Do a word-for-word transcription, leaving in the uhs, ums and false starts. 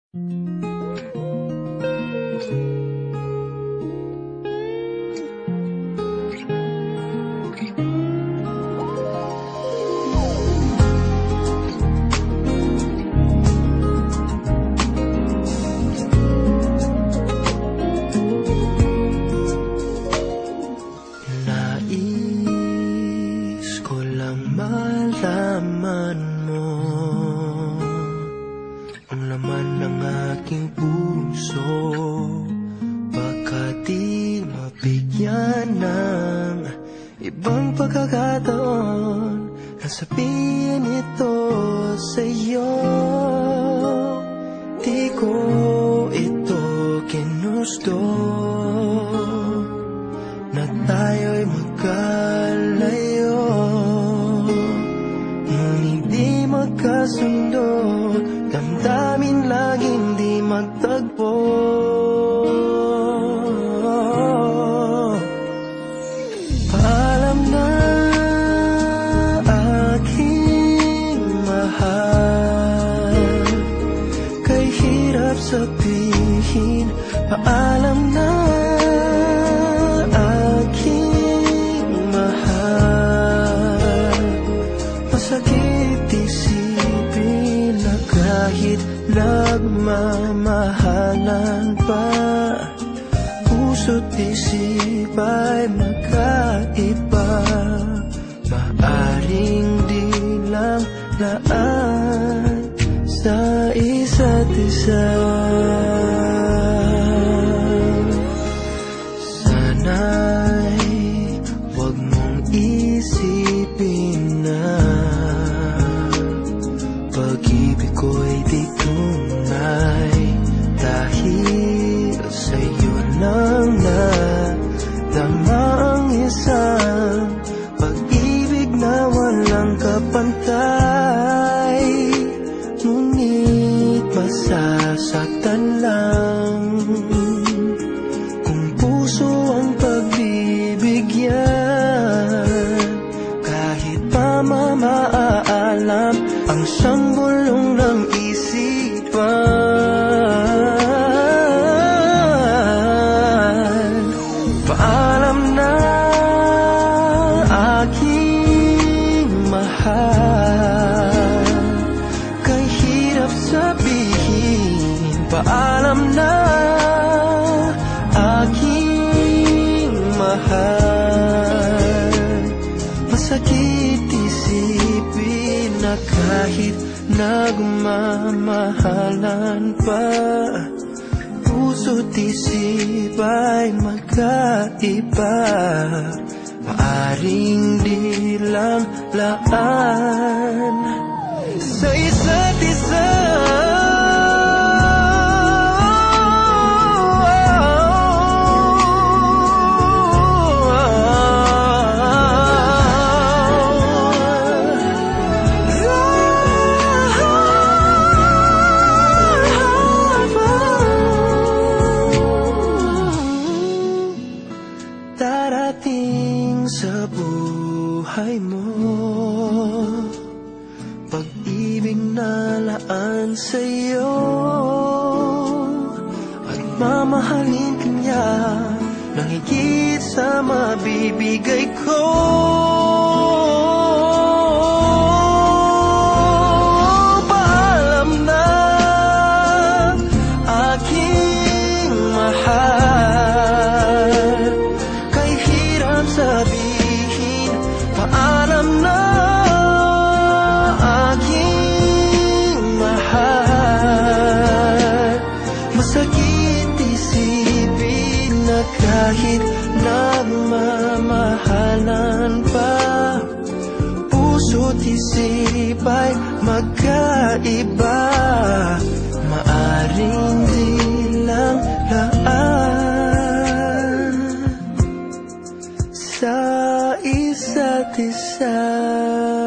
Nais ko lang malaman mo ang laman ng aking puso, baka di mabigyan ng ibang pagkakataon na sabihin ito sa'yo. Di ko ito ginusto na tayo'y magkalayo, ngunit di magkasundo, damdamin laging di magtagpo. Paalam na aking mahal, kay hirap sabihin. Paalam na aking mahal, masakit isipin na kahit nagmamahalan pa, puso't isip ay magkaiba. Maaring di lang laan sa isa't isa. Sana'y huwag mong isipin na pag-ibig ko'y di tunay, dahil sa'yo lang nadama ang isang pag-ibig na walang kapantay. Ngunit masasaktan lang kung puso ang pagbibigyan, kahit pa mamaalam ang siyang bulong ng isipan. Paalam na aking mahal, kay hirap sabihin. Paalam na aking mahal, masakit isipin na kahit nagmamahalan pa, puso't isip ay magkaiba. Maaring di lang laan sa isa't isa. Darating sa buhay mo pag-ibig na laan sa'yo, at mamahalin ka niya nang higit sa mabibigay ko. Paalam na aking mahal, kay hirap sabihin. Paalam na aking mahal, masakit isipin na kahit nagmamahalan pa, puso't isip ay magkaiba. Maaring di lang laan sa isa't isa.